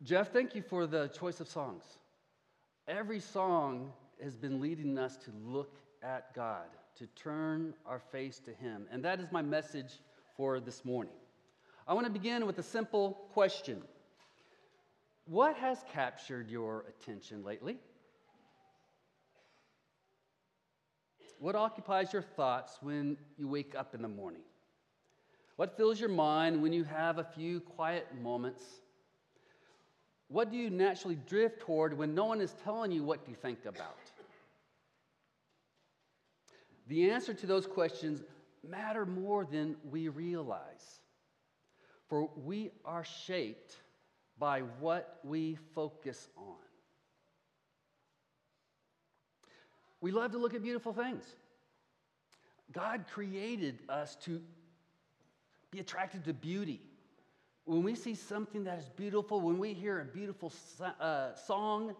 Jeff, thank you for the choice of songs. Every song has been leading us to look at God, to turn our face to Him. And that is my message for this morning. I want to begin with a simple question. What has captured your attention lately? What occupies your thoughts when you wake up in the morning? What fills your mind when you have a few quiet moments? What do you naturally drift toward when no one is telling you what to think about? The answer to those questions matter more than we realize. For we are shaped by what we focus on. We love to look at beautiful things. God created us to be attracted to beauty. When we see something that is beautiful, when we hear a beautiful song,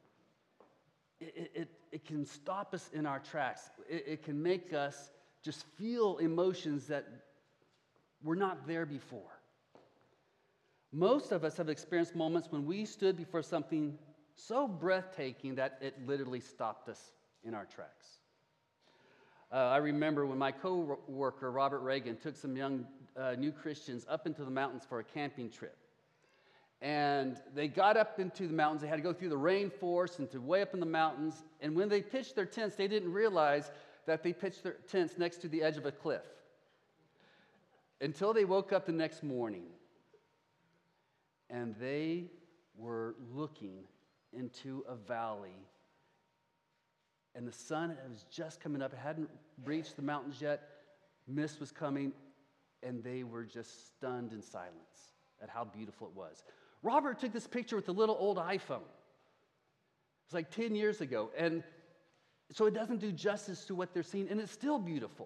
it can stop us in our tracks. It can make us just feel emotions that were not there before. Most of us have experienced moments when we stood before something so breathtaking that it literally stopped us in our tracks. I remember when my co-worker, Robert Reagan, took some young new Christians up into the mountains for a camping trip. And they got up into the mountains. They had to go through the rainforest and to way up in the mountains. And when they pitched their tents, they didn't realize that they pitched their tents next to the edge of a cliff until they woke up the next morning. And they were looking into a valley. And the sun was just coming up. It hadn't reached the mountains yet. Mist was coming. And they were just stunned in silence at how beautiful it was. Robert took this picture with a little old iPhone. It was like 10 years ago. And so it doesn't do justice to what they're seeing. And it's still beautiful.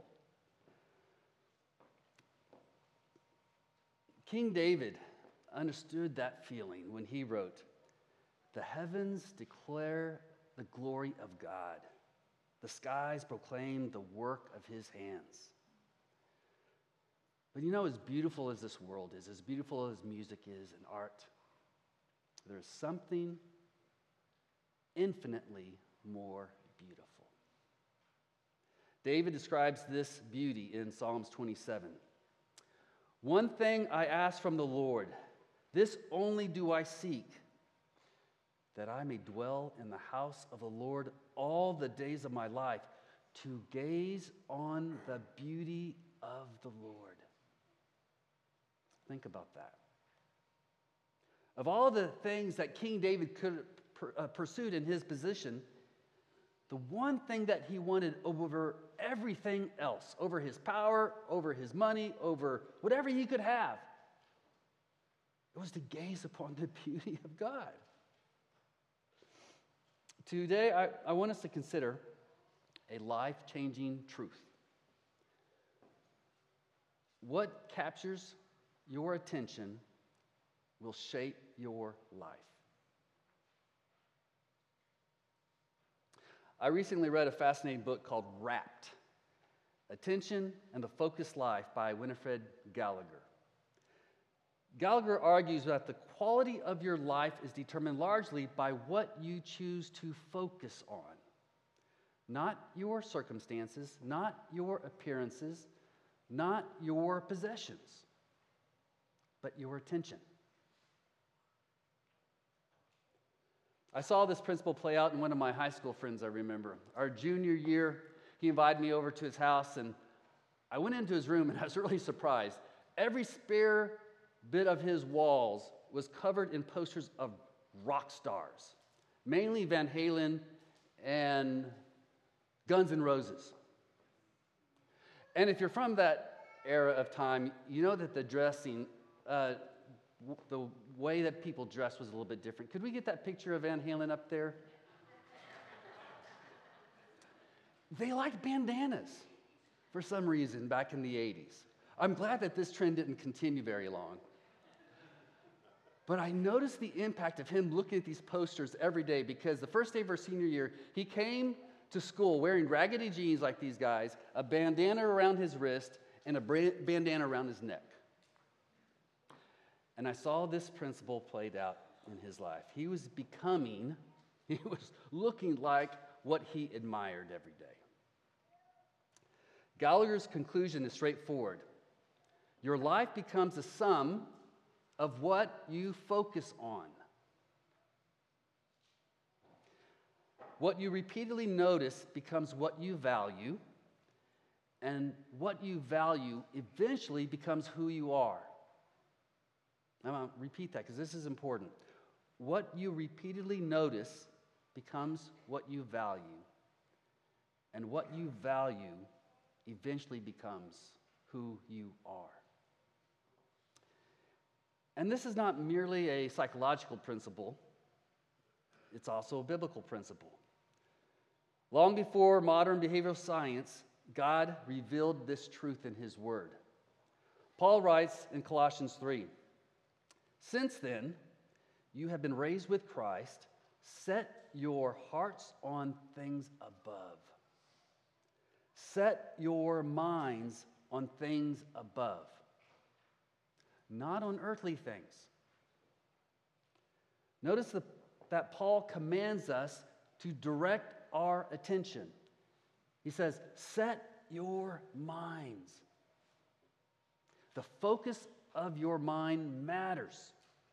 King David understood that feeling when he wrote, "The heavens declare the glory of God. The skies proclaim the work of His hands." But you know, as beautiful as this world is, as beautiful as music is and art, there's something infinitely more beautiful. David describes this beauty in Psalms 27. "One thing I ask from the Lord, this only do I seek, that I may dwell in the house of the Lord all the days of my life, to gaze on the beauty of the Lord." Think about that. Of all the things that King David could have pursued in his position, the one thing that he wanted over everything else, over his power, over his money, over whatever he could have, it was to gaze upon the beauty of God. Today, I want us to consider a life-changing truth. What captures your attention will shape your life. I recently read a fascinating book called Wrapped: Attention and the Focused Life by Winifred Gallagher. Gallagher argues that the quality of your life is determined largely by what you choose to focus on. Not your circumstances, not your appearances, not your possessions, but your attention. I saw this principle play out in one of my high school friends, I remember. Our junior year, he invited me over to his house, and I went into his room, and I was really surprised. Every spare bit of his walls was covered in posters of rock stars, mainly Van Halen and Guns N' Roses. And if you're from that era of time, you know that the dressing, the way that people dressed was a little bit different. Could we get that picture of Van Halen up there? They liked bandanas for some reason back in the 80s. I'm glad that this trend didn't continue very long. But I noticed the impact of him looking at these posters every day, because the first day of our senior year, he came to school wearing raggedy jeans like these guys, a bandana around his wrist, and a bandana around his neck. And I saw this principle played out in his life. He was looking like what he admired every day. Gallagher's conclusion is straightforward. Your life becomes a sum of what you focus on. What you repeatedly notice becomes what you value, and what you value eventually becomes who you are. I'm going to repeat that because this is important. What you repeatedly notice becomes what you value, and what you value eventually becomes who you are. And this is not merely a psychological principle, it's also a biblical principle. Long before modern behavioral science, God revealed this truth in his word. Paul writes in Colossians 3, "Since then, you have been raised with Christ. Set your hearts on things above. Set your minds on things above, not on earthly things." Notice that Paul commands us to direct our attention. He says, set your minds. The focus of your mind matters.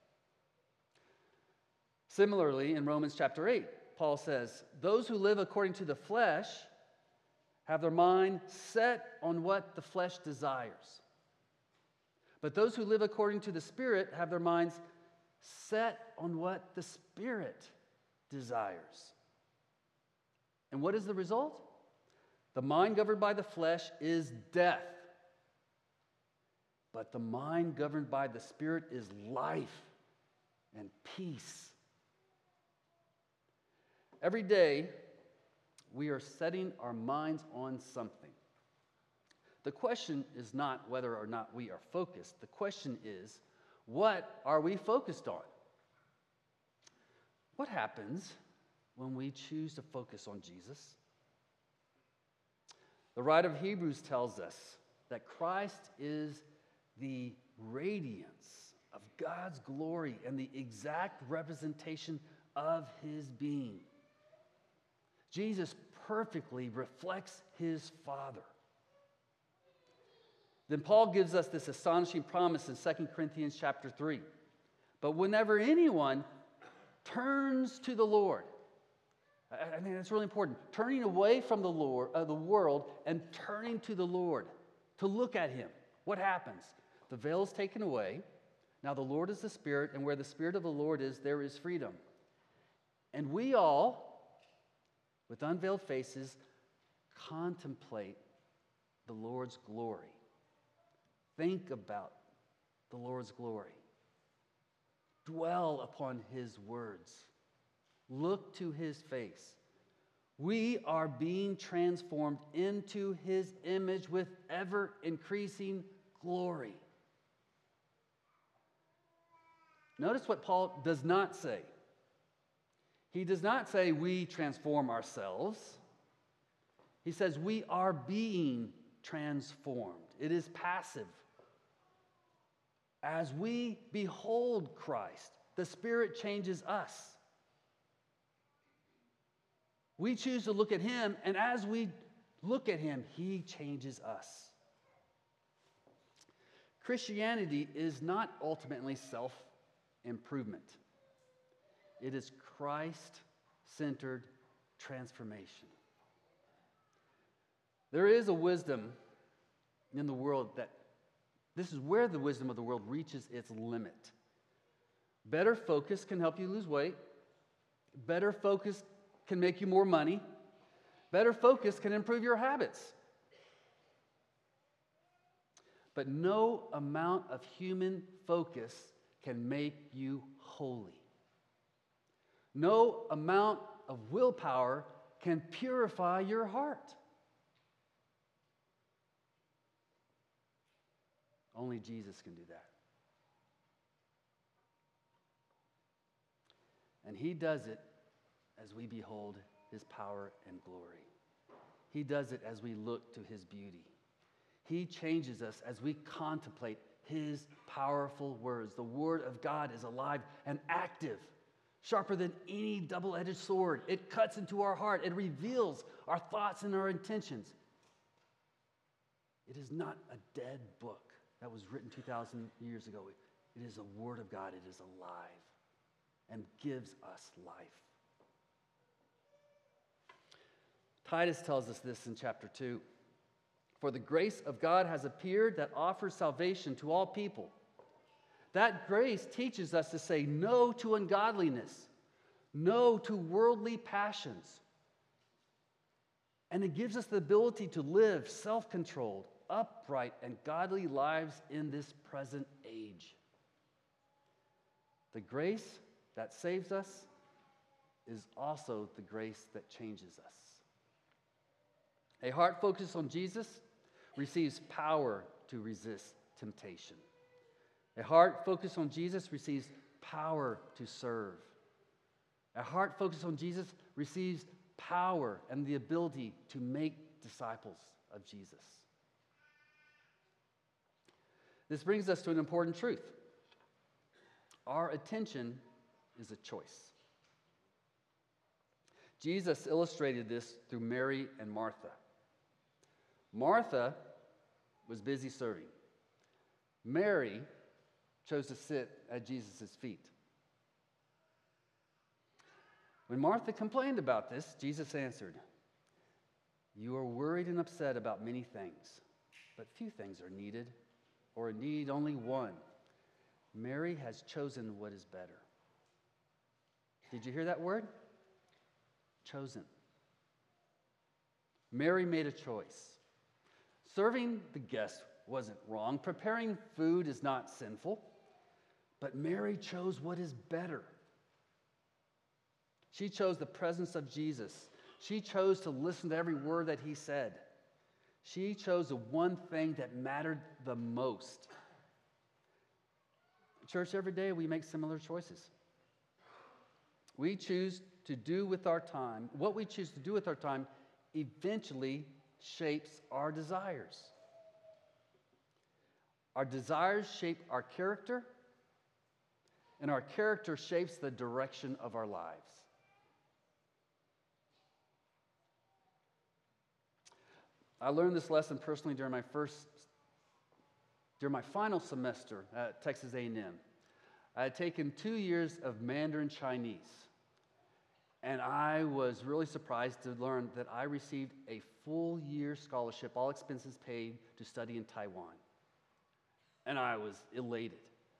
Similarly, in Romans chapter 8, Paul says, "Those who live according to the flesh have their mind set on what the flesh desires. But those who live according to the Spirit have their minds set on what the Spirit desires." And what is the result? The mind governed by the flesh is death. But the mind governed by the Spirit is life and peace. Every day, we are setting our minds on something. The question is not whether or not we are focused. The question is, what are we focused on? What happens when we choose to focus on Jesus? The writer of Hebrews tells us that Christ is the radiance of God's glory and the exact representation of his being. Jesus perfectly reflects his Father. Then Paul gives us this astonishing promise in 2 Corinthians chapter 3. But whenever anyone turns to the Lord, I think that's really important, turning away from the world and turning to the Lord, to look at him, what happens? The veil is taken away. Now the Lord is the Spirit, and where the Spirit of the Lord is, there is freedom. And we all, with unveiled faces, contemplate the Lord's glory. Think about the Lord's glory. Dwell upon his words. Look to his face. We are being transformed into his image with ever-increasing glory. Notice what Paul does not say. He does not say we transform ourselves. He says we are being transformed. It is passive. As we behold Christ, the Spirit changes us. We choose to look at him, and as we look at him, he changes us. Christianity is not ultimately self-improvement. It is Christ-centered transformation. There is a wisdom in the world that this is where the wisdom of the world reaches its limit. Better focus can help you lose weight. Better focus can make you more money. Better focus can improve your habits. But no amount of human focus can make you holy. No amount of willpower can purify your heart. Only Jesus can do that. And he does it as we behold his power and glory. He does it as we look to his beauty. He changes us as we contemplate His powerful words. The Word of God is alive and active, sharper than any double-edged sword. It cuts into our heart. It reveals our thoughts and our intentions. It is not a dead book that was written 2,000 years ago. It is a Word of God. It is alive and gives us life. Titus tells us this in chapter 2. For the grace of God has appeared that offers salvation to all people. That grace teaches us to say no to ungodliness, no to worldly passions. And it gives us the ability to live self-controlled, upright, and godly lives in this present age. The grace that saves us is also the grace that changes us. A heart focused on Jesus receives power to resist temptation. A heart focused on Jesus receives power to serve. A heart focused on Jesus receives power and the ability to make disciples of Jesus. This brings us to an important truth. Our attention is a choice. Jesus illustrated this through Mary and Martha. Martha was busy serving. Mary chose to sit at Jesus' feet. When Martha complained about this, Jesus answered, "You are worried and upset about many things, but few things are needed, or indeed only one. Mary has chosen what is better." Did you hear that word? Chosen. Mary made a choice. Serving the guests wasn't wrong. Preparing food is not sinful. But Mary chose what is better. She chose the presence of Jesus. She chose to listen to every word that he said. She chose the one thing that mattered the most. Church, every day we make similar choices. We choose to do with our time, what we choose to do with our time eventually shapes our desires. Our desires shape our character, and our character shapes the direction of our lives. I learned this lesson personally during my final semester at Texas A&M. I had taken 2 years of Mandarin Chinese, and I was really surprised to learn that I received a full year scholarship, all expenses paid, to study in Taiwan. And I was elated.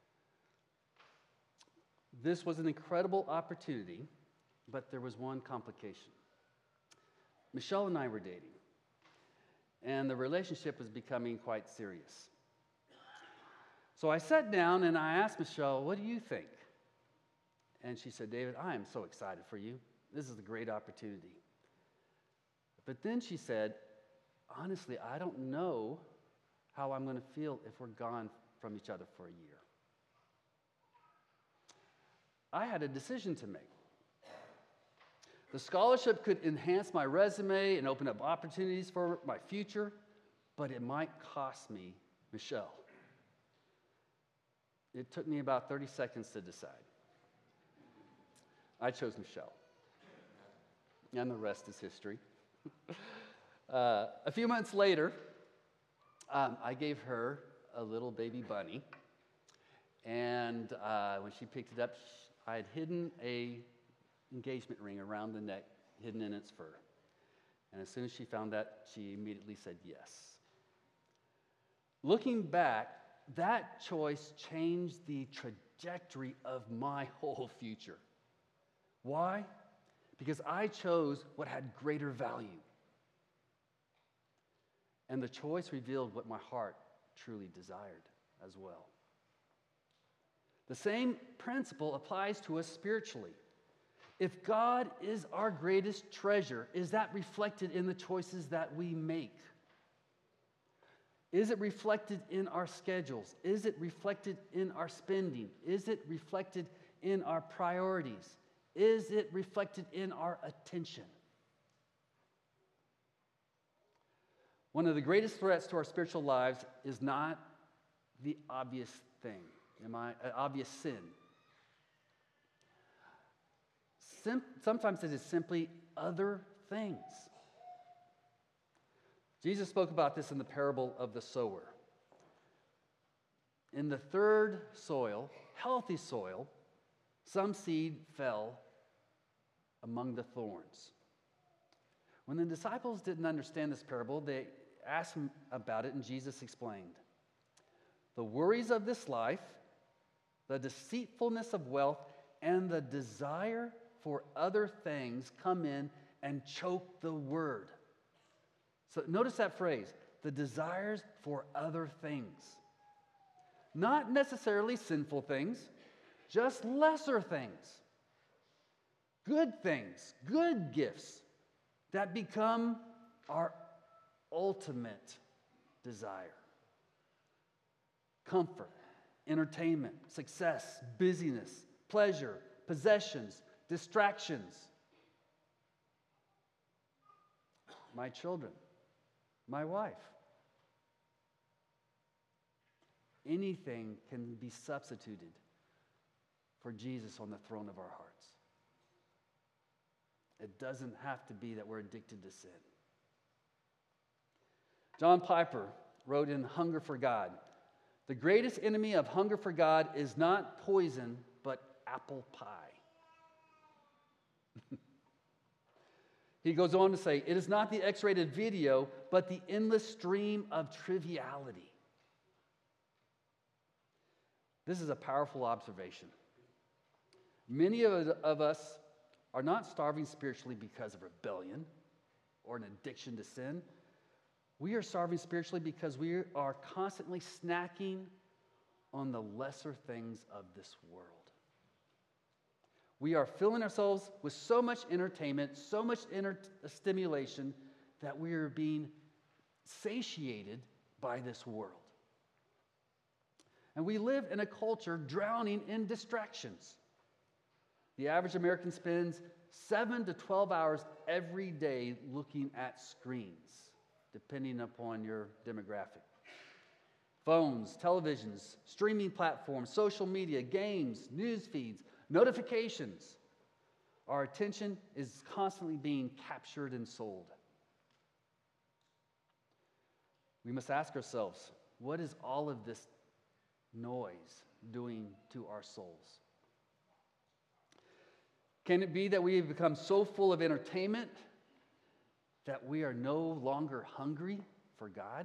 This was an incredible opportunity, but there was one complication. Michelle and I were dating, and the relationship was becoming quite serious. So I sat down and I asked Michelle, "What do you think?" And she said, "David, I am so excited for you. This is a great opportunity." But then she said, "Honestly, I don't know how I'm going to feel if we're gone from each other for a year." I had a decision to make. The scholarship could enhance my resume and open up opportunities for my future, but it might cost me Michelle. It took me about 30 seconds to decide. I chose Michelle, and the rest is history. A few months later, I gave her a little baby bunny, and when she picked it up, I had hidden an engagement ring around the neck, hidden in its fur. And as soon as she found that, she immediately said yes. Looking back, that choice changed the trajectory of my whole future. Why? Because I chose what had greater value. And the choice revealed what my heart truly desired as well. The same principle applies to us spiritually. If God is our greatest treasure, is that reflected in the choices that we make? Is it reflected in our schedules? Is it reflected in our spending? Is it reflected in our priorities? Is it reflected in our attention? One of the greatest threats to our spiritual lives is not the obvious thing, obvious sin. Sometimes it is simply other things. Jesus spoke about this in the parable of the sower. In the third soil, healthy soil, some seed fell among the thorns. When the disciples didn't understand this parable, they asked him about it, and Jesus explained. The worries of this life, the deceitfulness of wealth, and the desire for other things come in and choke the word. So notice that phrase, the desires for other things. Not necessarily sinful things, just lesser things. Good things, good gifts that become our ultimate desire. Comfort, entertainment, success, busyness, pleasure, possessions, distractions. My children, my wife. Anything can be substituted for Jesus on the throne of our hearts. It doesn't have to be that we're addicted to sin. John Piper wrote in Hunger for God, the greatest enemy of hunger for God is not poison, but apple pie. He goes on to say, it is not the X-rated video, but the endless stream of triviality. This is a powerful observation. Many of us are not starving spiritually because of rebellion or an addiction to sin. We are starving spiritually because we are constantly snacking on the lesser things of this world. We are filling ourselves with so much entertainment, so much stimulation that we are being satiated by this world. And we live in a culture drowning in distractions. The average American spends 7 to 12 hours every day looking at screens, depending upon your demographic. Phones, televisions, streaming platforms, social media, games, news feeds, notifications. Our attention is constantly being captured and sold. We must ask ourselves, what is all of this noise doing to our souls? Can it be that we have become so full of entertainment that we are no longer hungry for God?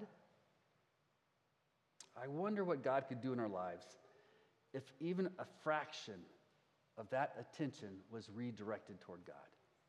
I wonder what God could do in our lives if even a fraction of that attention was redirected toward God.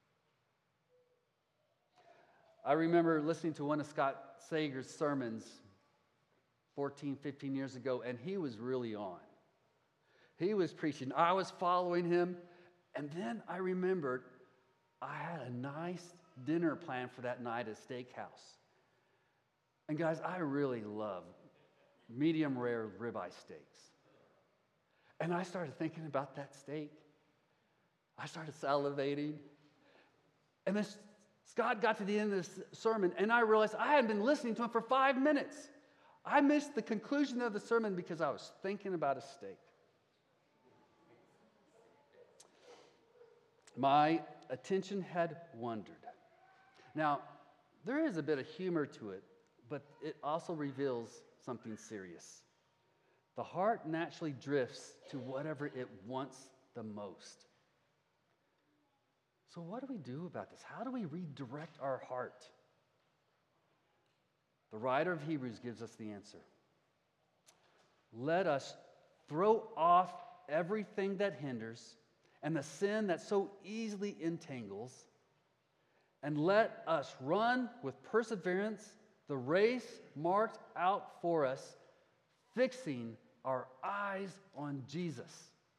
I remember listening to one of Scott Sager's sermons 14, 15 years ago, and he was really on. He was preaching. I was following him, and then I remembered I had a nice dinner planned for that night at a steakhouse. And guys, I really love medium rare ribeye steaks. And I started thinking about that steak. I started salivating. And then Scott got to the end of this sermon, and I realized I hadn't been listening to him for 5 minutes. I missed the conclusion of the sermon because I was thinking about a steak. My attention had wandered. Now, there is a bit of humor to it, but it also reveals something serious. The heart naturally drifts to whatever it wants the most. So what do we do about this? How do we redirect our heart? The writer of Hebrews gives us the answer. Let us throw off everything that hinders and the sin that so easily entangles, and let us run with perseverance the race marked out for us, fixing our eyes on Jesus.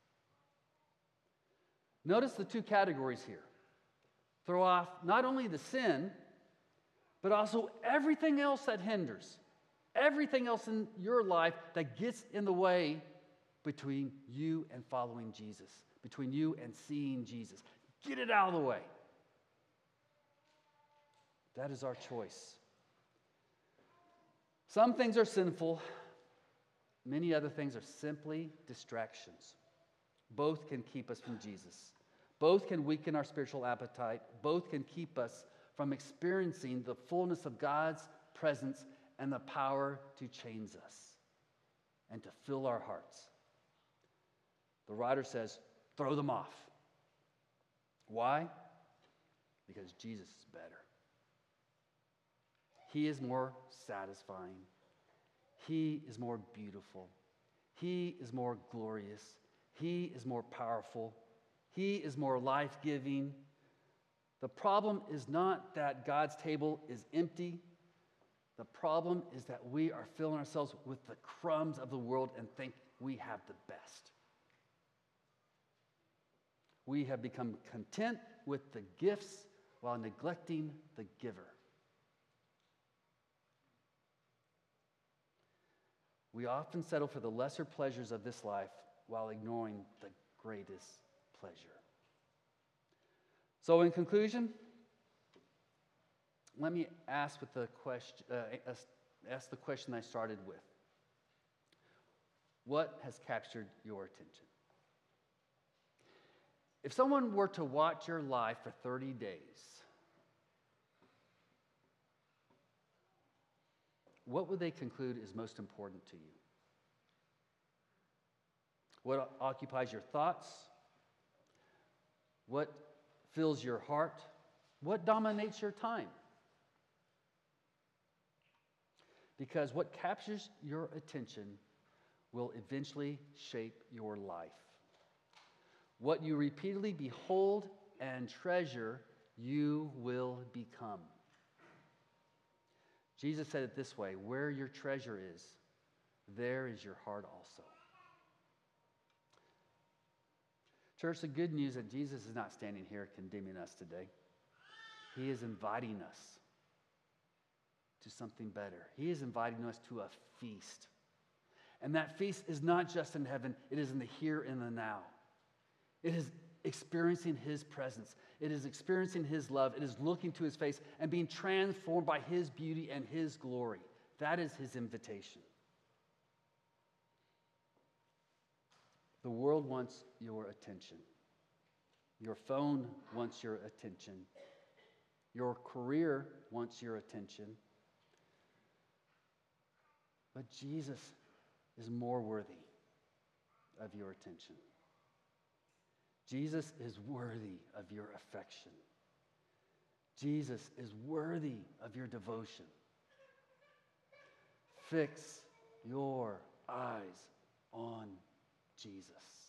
Notice the two categories here. Throw off not only the sin, but also everything else that hinders, everything else in your life that gets in the way between you and following Jesus, between you and seeing Jesus. Get it out of the way. That is our choice. Some things are sinful, Many other things are simply distractions. Both can keep us from Jesus. Both can weaken our spiritual appetite. Both can keep us from experiencing the fullness of God's presence and the power to change us and to fill our hearts. The writer says, throw them off. Why? Because Jesus is better. He is more satisfying. He is more beautiful. He is more glorious. He is more powerful. He is more life-giving. The problem is not that God's table is empty. The problem is that we are filling ourselves with the crumbs of the world and think we have the best. We have become content with the gifts while neglecting the giver. We often settle for the lesser pleasures of this life while ignoring the greatest pleasure. So in conclusion, let me ask the question I started with. What has captured your attention? If someone were to watch your life for 30 days, what would they conclude is most important to you? What occupies your thoughts? What fills your heart? What dominates your time? Because what captures your attention will eventually shape your life. What you repeatedly behold and treasure, you will become. Jesus said it this way, where your treasure is, there is your heart also. Church, the good news is that Jesus is not standing here condemning us today. He is inviting us to something better. He is inviting us to a feast. And that feast is not just in heaven, it is in the here and the now. It is experiencing His presence. It is experiencing His love. It is looking to His face and being transformed by His beauty and His glory. That is His invitation. The world wants your attention. Your phone wants your attention. Your career wants your attention. But Jesus is more worthy of your attention. Jesus is worthy of your affection. Jesus is worthy of your devotion. Fix your eyes on Jesus.